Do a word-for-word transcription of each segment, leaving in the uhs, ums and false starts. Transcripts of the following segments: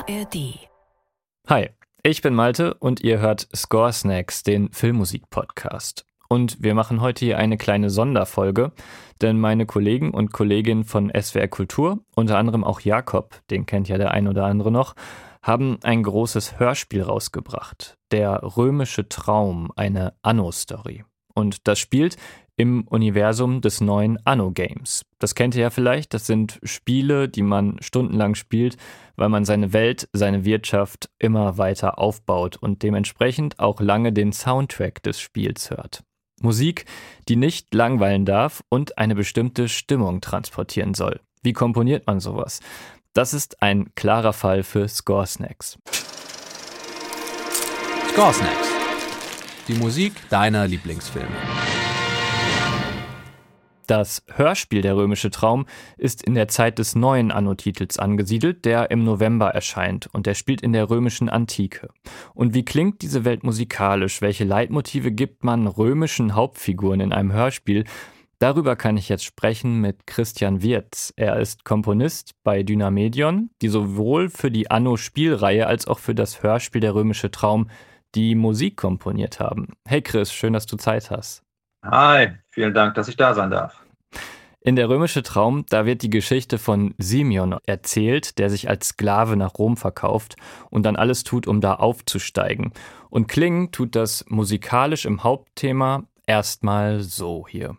A R D. Hi, ich bin Malte und ihr hört Score Snacks, den Filmmusik-Podcast. Und wir machen heute hier eine kleine Sonderfolge, denn meine Kollegen und Kolleginnen von S W R Kultur, unter anderem auch Jakob, den kennt ja der ein oder andere noch, haben ein großes Hörspiel rausgebracht. Der römische Traum, eine Anno-Story. Und das spielt im Universum des neuen Anno-Games. Das kennt ihr ja vielleicht, das sind Spiele, die man stundenlang spielt, weil man seine Welt, seine Wirtschaft immer weiter aufbaut und dementsprechend auch lange den Soundtrack des Spiels hört. Musik, die nicht langweilen darf und eine bestimmte Stimmung transportieren soll. Wie komponiert man sowas? Das ist ein klarer Fall für Score Snacks. Score Snacks. Die Musik deiner Lieblingsfilme. Das Hörspiel Der römische Traum ist in der Zeit des neuen Anno-Titels angesiedelt, der im November erscheint, und der spielt in der römischen Antike. Und wie klingt diese Welt musikalisch? Welche Leitmotive gibt man römischen Hauptfiguren in einem Hörspiel? Darüber kann ich jetzt sprechen mit Christian Wirz. Er ist Komponist bei Dynamedion, die sowohl für die Anno-Spielreihe als auch für das Hörspiel Der römische Traum die Musik komponiert haben. Hey Chris, schön, dass du Zeit hast. Hi, vielen Dank, dass ich da sein darf. In Der römische Traum, da wird die Geschichte von Simeon erzählt, der sich als Sklave nach Rom verkauft und dann alles tut, um da aufzusteigen. Und klingen tut das musikalisch im Hauptthema erstmal so hier.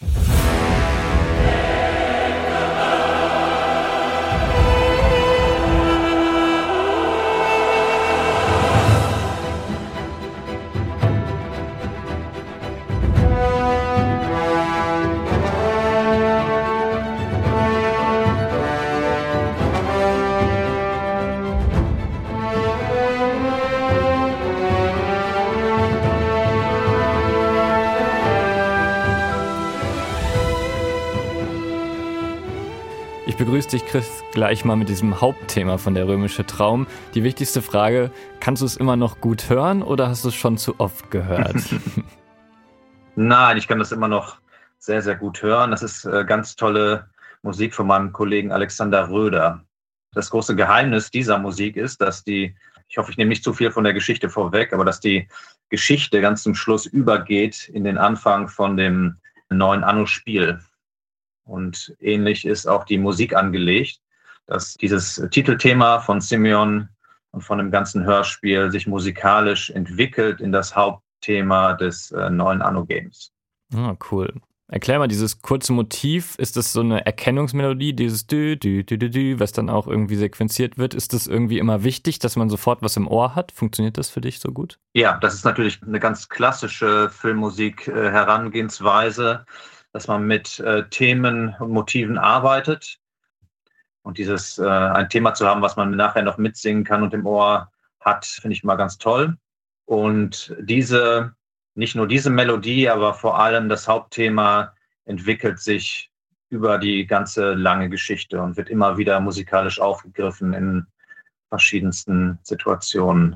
Ich begrüße dich, Chris, gleich mal mit diesem Hauptthema von Der römische Traum. Die wichtigste Frage, kannst du es immer noch gut hören oder hast du es schon zu oft gehört? Nein, ich kann das immer noch sehr, sehr gut hören. Das ist äh, ganz tolle Musik von meinem Kollegen Alexander Röder. Das große Geheimnis dieser Musik ist, dass die, ich hoffe, ich nehme nicht zu viel von der Geschichte vorweg, aber dass die Geschichte ganz zum Schluss übergeht in den Anfang von dem neuen Anno-Spiel. Und ähnlich ist auch die Musik angelegt, dass dieses Titelthema von Simeon und von dem ganzen Hörspiel sich musikalisch entwickelt in das Hauptthema des äh, neuen Anno-Games. Ah, cool. Erklär mal, dieses kurze Motiv, ist das so eine Erkennungsmelodie, dieses Dü, Dü, Dü, Dü, Dü, was dann auch irgendwie sequenziert wird? Ist das irgendwie immer wichtig, dass man sofort was im Ohr hat? Funktioniert das für dich so gut? Ja, das ist natürlich eine ganz klassische Filmmusik-Herangehensweise, dass man mit äh, Themen und Motiven arbeitet und dieses äh, ein Thema zu haben, was man nachher noch mitsingen kann und im Ohr hat, finde ich mal ganz toll. Und diese, nicht nur diese Melodie, aber vor allem das Hauptthema entwickelt sich über die ganze lange Geschichte und wird immer wieder musikalisch aufgegriffen in verschiedensten Situationen.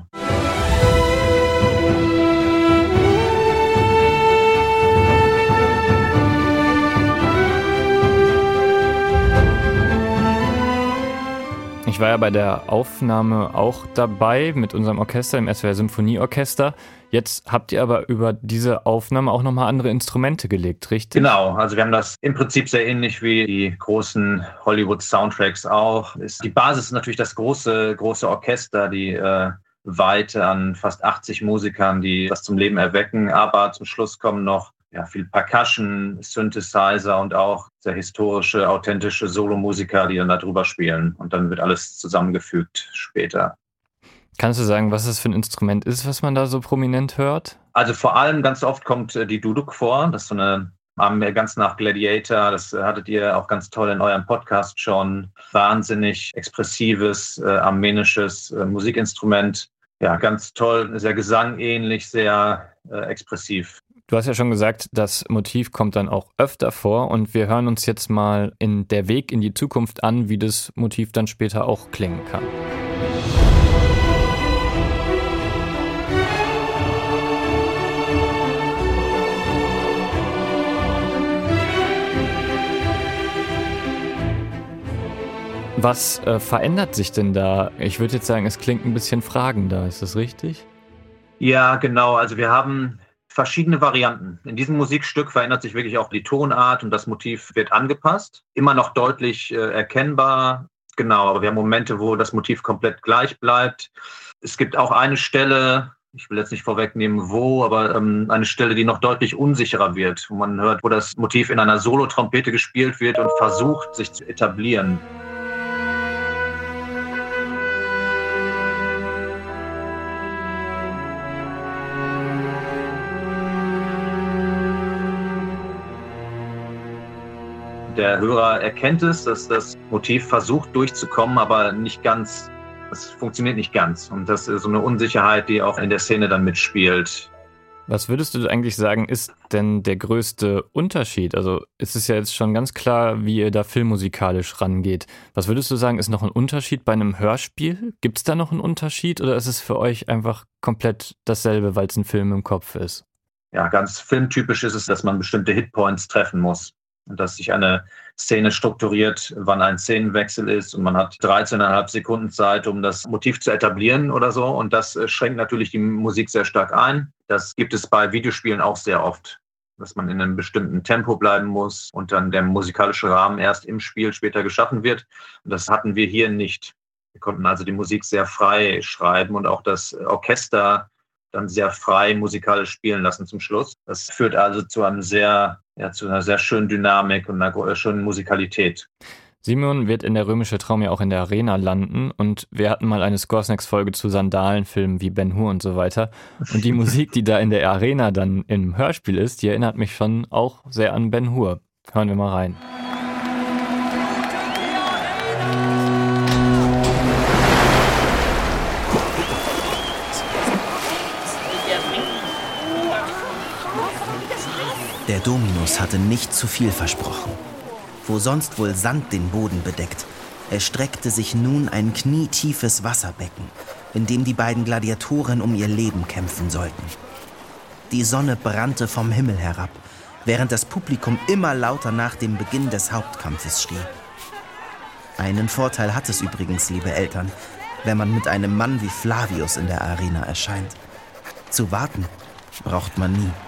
Ich war ja bei der Aufnahme auch dabei mit unserem Orchester, im S W R Symphonieorchester. Jetzt habt ihr aber über diese Aufnahme auch nochmal andere Instrumente gelegt, richtig? Genau, also wir haben das im Prinzip sehr ähnlich wie die großen Hollywood-Soundtracks auch. Die Basis ist natürlich das große, große Orchester, die äh, Weite an fast achtzig Musikern, die das zum Leben erwecken. Aber zum Schluss kommen noch ja, viel Percussion, Synthesizer und auch sehr historische, authentische Solomusiker, die dann da drüber spielen. Und dann wird alles zusammengefügt später. Kannst du sagen, was das für ein Instrument ist, was man da so prominent hört? Also vor allem ganz oft kommt äh, die Duduk vor. Das ist so eine, ganz nach Gladiator, das äh, hattet ihr auch ganz toll in eurem Podcast schon. Wahnsinnig expressives, äh, armenisches äh, Musikinstrument. Ja, ganz toll, sehr gesangähnlich, sehr äh, expressiv. Du hast ja schon gesagt, das Motiv kommt dann auch öfter vor und wir hören uns jetzt mal in Der Weg in die Zukunft an, wie das Motiv dann später auch klingen kann. Was äh, verändert sich denn da? Ich würde jetzt sagen, es klingt ein bisschen fragender. Ist das richtig? Ja, genau. Also wir haben verschiedene Varianten. In diesem Musikstück verändert sich wirklich auch die Tonart und das Motiv wird angepasst. Immer noch deutlich äh, erkennbar. Genau, aber wir haben Momente, wo das Motiv komplett gleich bleibt. Es gibt auch eine Stelle, ich will jetzt nicht vorwegnehmen, wo, aber ähm, eine Stelle, die noch deutlich unsicherer wird, wo man hört, wo das Motiv in einer Solo-Trompete gespielt wird und versucht, sich zu etablieren. Der Hörer erkennt es, dass das Motiv versucht durchzukommen, aber nicht ganz, es funktioniert nicht ganz. Und das ist so eine Unsicherheit, die auch in der Szene dann mitspielt. Was würdest du eigentlich sagen, ist denn der größte Unterschied? Also es ist ja jetzt schon ganz klar, wie ihr da filmmusikalisch rangeht. Was würdest du sagen, ist noch ein Unterschied bei einem Hörspiel? Gibt es da noch einen Unterschied oder ist es für euch einfach komplett dasselbe, weil es ein Film im Kopf ist? Ja, ganz filmtypisch ist es, dass man bestimmte Hitpoints treffen muss. Und dass sich eine Szene strukturiert, wann ein Szenenwechsel ist und man hat dreizehn Komma fünf Sekunden Zeit, um das Motiv zu etablieren oder so. Und das schränkt natürlich die Musik sehr stark ein. Das gibt es bei Videospielen auch sehr oft, dass man in einem bestimmten Tempo bleiben muss und dann der musikalische Rahmen erst im Spiel später geschaffen wird. Und das hatten wir hier nicht. Wir konnten also die Musik sehr frei schreiben und auch das Orchester dann sehr frei musikalisch spielen lassen zum Schluss. Das führt also zu einem sehr, ja, zu einer sehr schönen Dynamik und einer schönen Musikalität. Simon wird in der Römische Traum ja auch in der Arena landen und wir hatten mal eine Scoresnacks-Folge zu Sandalenfilmen wie Ben Hur und so weiter. Und die Musik, die da in der Arena dann im Hörspiel ist, die erinnert mich schon auch sehr an Ben Hur. Hören wir mal rein. Der Dominus hatte nicht zu viel versprochen. Wo sonst wohl Sand den Boden bedeckt, erstreckte sich nun ein knietiefes Wasserbecken, in dem die beiden Gladiatoren um ihr Leben kämpfen sollten. Die Sonne brannte vom Himmel herab, während das Publikum immer lauter nach dem Beginn des Hauptkampfes schrie. Einen Vorteil hat es übrigens, liebe Eltern, wenn man mit einem Mann wie Flavius in der Arena erscheint. Zu warten braucht man nie.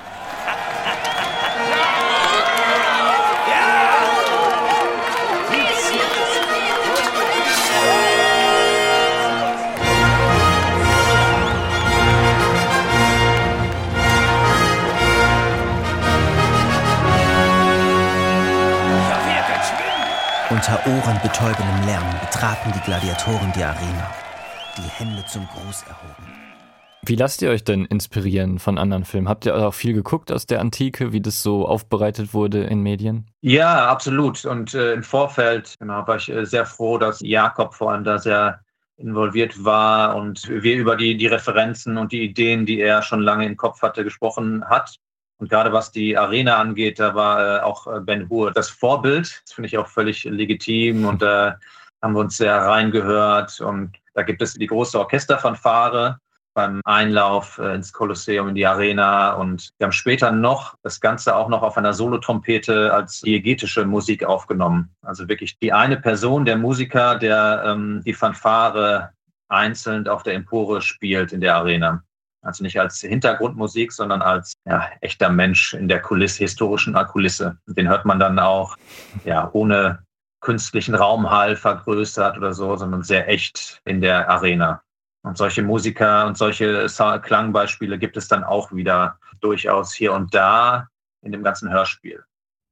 Unter ohrenbetäubendem Lärm betraten die Gladiatoren die Arena, die Hände zum Gruß erhoben. Wie lasst ihr euch denn inspirieren von anderen Filmen? Habt ihr auch viel geguckt aus der Antike, wie das so aufbereitet wurde in Medien? Ja, absolut. Und äh, im Vorfeld genau, war ich äh, sehr froh, dass Jakob vor allem da sehr involviert war und wir über die, die Referenzen und die Ideen, die er schon lange im Kopf hatte, gesprochen hat. Und gerade was die Arena angeht, da war äh, auch äh, Ben Hur das Vorbild. Das finde ich auch völlig legitim und da äh, haben wir uns sehr reingehört. Und da gibt es die große Orchesterfanfare beim Einlauf äh, ins Kolosseum, in die Arena. Und wir haben später noch das Ganze auch noch auf einer Solotrompete als diegetische Musik aufgenommen. Also wirklich die eine Person, der Musiker, der ähm, die Fanfare einzeln auf der Empore spielt in der Arena. Also nicht als Hintergrundmusik, sondern als ja, echter Mensch in der Kulisse, historischen Kulisse. Den hört man dann auch ja, ohne künstlichen Raumhall vergrößert oder so, sondern sehr echt in der Arena. Und solche Musiker und solche Klangbeispiele gibt es dann auch wieder durchaus hier und da in dem ganzen Hörspiel.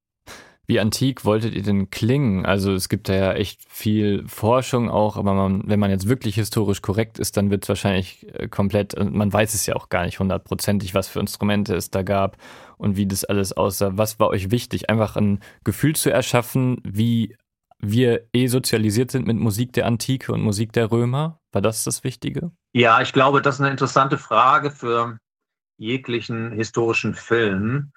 Wie antik wolltet ihr denn klingen? Also es gibt da ja echt viel Forschung auch, aber man, wenn man jetzt wirklich historisch korrekt ist, dann wird es wahrscheinlich komplett, man weiß es ja auch gar nicht hundertprozentig, was für Instrumente es da gab und wie das alles aussah. Was war euch wichtig? Einfach ein Gefühl zu erschaffen, wie wir eh sozialisiert sind mit Musik der Antike und Musik der Römer? War das das Wichtige? Ja, ich glaube, das ist eine interessante Frage für jeglichen historischen Film.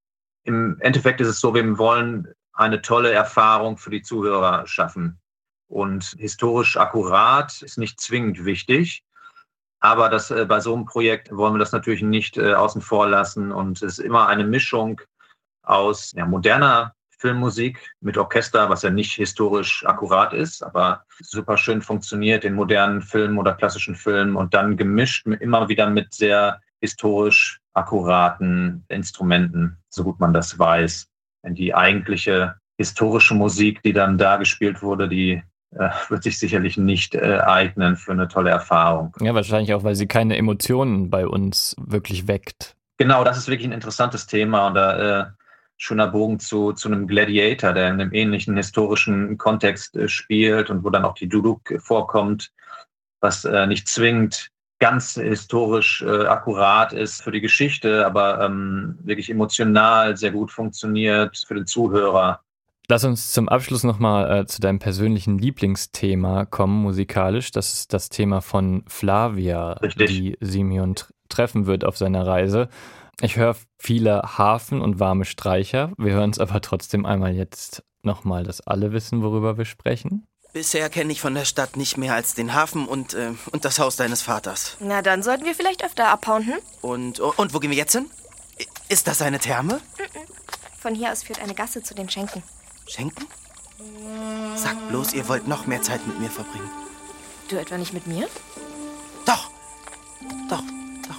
Im Endeffekt ist es so, wir wollen eine tolle Erfahrung für die Zuhörer schaffen. Und historisch akkurat ist nicht zwingend wichtig. Aber das, äh, bei so einem Projekt wollen wir das natürlich nicht äh, außen vor lassen. Und es ist immer eine Mischung aus ja, moderner Filmmusik mit Orchester, was ja nicht historisch akkurat ist, aber super schön funktioniert in modernen Filmen oder klassischen Filmen und dann gemischt immer wieder mit sehr historisch akkuraten Instrumenten, so gut man das weiß. Denn die eigentliche historische Musik, die dann da gespielt wurde, die äh, wird sich sicherlich nicht äh, eignen für eine tolle Erfahrung. Ja, wahrscheinlich auch, weil sie keine Emotionen bei uns wirklich weckt. Genau, das ist wirklich ein interessantes Thema und da äh, schöner Bogen zu, zu einem Gladiator, der in einem ähnlichen historischen Kontext äh, spielt und wo dann auch die Duduk vorkommt, was äh, nicht zwingend ganz historisch äh, akkurat ist für die Geschichte, aber ähm, wirklich emotional sehr gut funktioniert für den Zuhörer. Lass uns zum Abschluss nochmal äh, zu deinem persönlichen Lieblingsthema kommen, musikalisch. Das ist das Thema von Flavia, Richtig. Die Simeon t- treffen wird auf seiner Reise. Ich höre viele Harfen und warme Streicher. Wir hören es aber trotzdem einmal jetzt nochmal, dass alle wissen, worüber wir sprechen. Bisher kenne ich von der Stadt nicht mehr als den Hafen und, äh, und das Haus deines Vaters. Na, dann sollten wir vielleicht öfter abhauen, hm? Und, und wo gehen wir jetzt hin? Ist das eine Therme? Von hier aus führt eine Gasse zu den Schenken. Schenken? Sagt bloß, ihr wollt noch mehr Zeit mit mir verbringen. Du etwa nicht mit mir? Doch, doch, doch.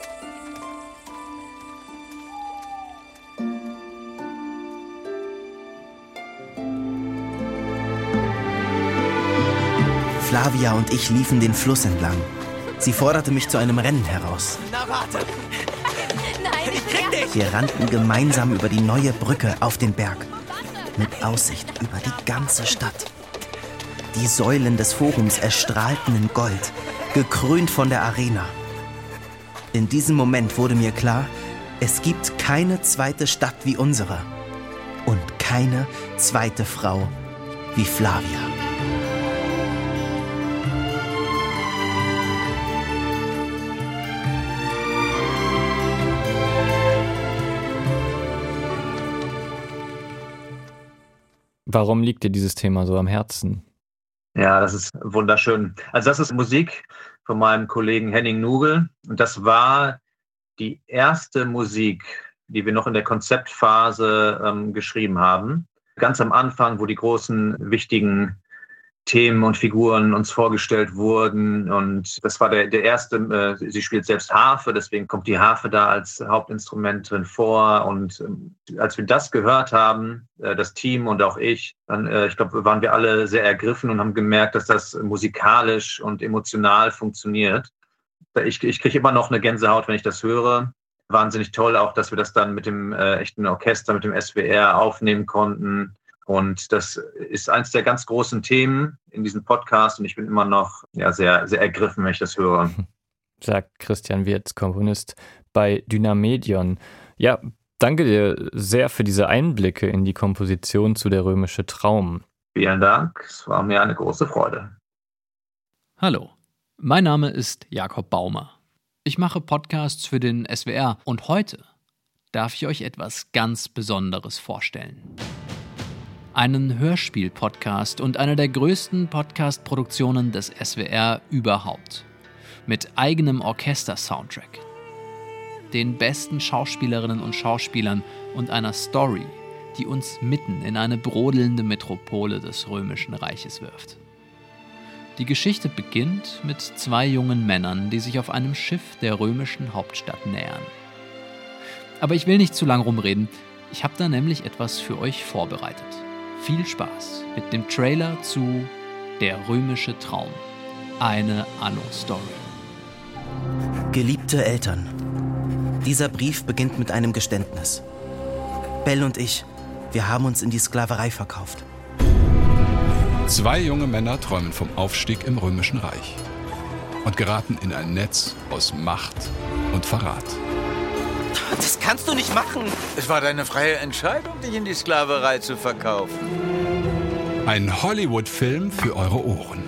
Flavia und ich liefen den Fluss entlang. Sie forderte mich zu einem Rennen heraus. Na warte! Nein, Ich krieg dich! Wir rannten gemeinsam über die neue Brücke auf den Berg. Mit Aussicht über die ganze Stadt. Die Säulen des Forums erstrahlten in Gold, gekrönt von der Arena. In diesem Moment wurde mir klar, es gibt keine zweite Stadt wie unsere. Und keine zweite Frau wie Flavia. Warum liegt dir dieses Thema so am Herzen? Ja, das ist wunderschön. Also das ist Musik von meinem Kollegen Henning Nugel. Und das war die erste Musik, die wir noch in der Konzeptphase ähm, geschrieben haben. Ganz am Anfang, wo die großen, wichtigen Themen und Figuren uns vorgestellt wurden. Und das war der, der erste, äh, sie spielt selbst Harfe, deswegen kommt die Harfe da als Hauptinstrument drin vor. Und äh, als wir das gehört haben, äh, das Team und auch ich, dann, äh, ich glaube, waren wir alle sehr ergriffen und haben gemerkt, dass das musikalisch und emotional funktioniert. Ich, ich kriege immer noch eine Gänsehaut, wenn ich das höre. Wahnsinnig toll auch, dass wir das dann mit dem äh, echten Orchester, mit dem S W R aufnehmen konnten. Und das ist eins der ganz großen Themen in diesem Podcast. Und ich bin immer noch ja, sehr, sehr ergriffen, wenn ich das höre. Sagt Christian Wirtz, Komponist bei Dynamedion. Ja, danke dir sehr für diese Einblicke in die Komposition zu Der römische Traum. Vielen Dank, es war mir eine große Freude. Hallo, mein Name ist Jakob Baumer. Ich mache Podcasts für den S W R und heute darf ich euch etwas ganz Besonderes vorstellen. Einen Hörspiel-Podcast und eine der größten Podcast-Produktionen des S W R überhaupt. Mit eigenem Orchester-Soundtrack. Den besten Schauspielerinnen und Schauspielern und einer Story, die uns mitten in eine brodelnde Metropole des Römischen Reiches wirft. Die Geschichte beginnt mit zwei jungen Männern, die sich auf einem Schiff der römischen Hauptstadt nähern. Aber ich will nicht zu lang rumreden, ich habe da nämlich etwas für euch vorbereitet. Viel Spaß mit dem Trailer zu Der römische Traum. Eine Anno-Story. Geliebte Eltern, dieser Brief beginnt mit einem Geständnis. Bell und ich, wir haben uns in die Sklaverei verkauft. Zwei junge Männer träumen vom Aufstieg im Römischen Reich und geraten in ein Netz aus Macht und Verrat. Das kannst du nicht machen. Es war deine freie Entscheidung, dich in die Sklaverei zu verkaufen. Ein Hollywood-Film für eure Ohren.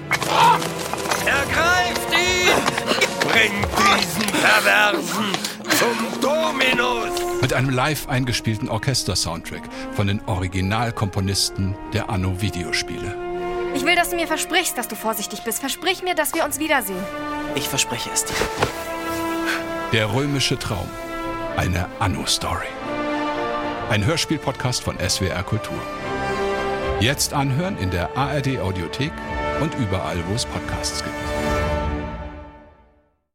Ergreift ihn! Bringt diesen Perversen zum Dominus! Mit einem live eingespielten Orchester-Soundtrack von den Originalkomponisten der Anno-Videospiele. Ich will, dass du mir versprichst, dass du vorsichtig bist. Versprich mir, dass wir uns wiedersehen. Ich verspreche es dir. Der römische Traum. Eine Anno-Story. Ein Hörspiel-Podcast von S W R Kultur. Jetzt anhören in der A R D Audiothek und überall, wo es Podcasts gibt.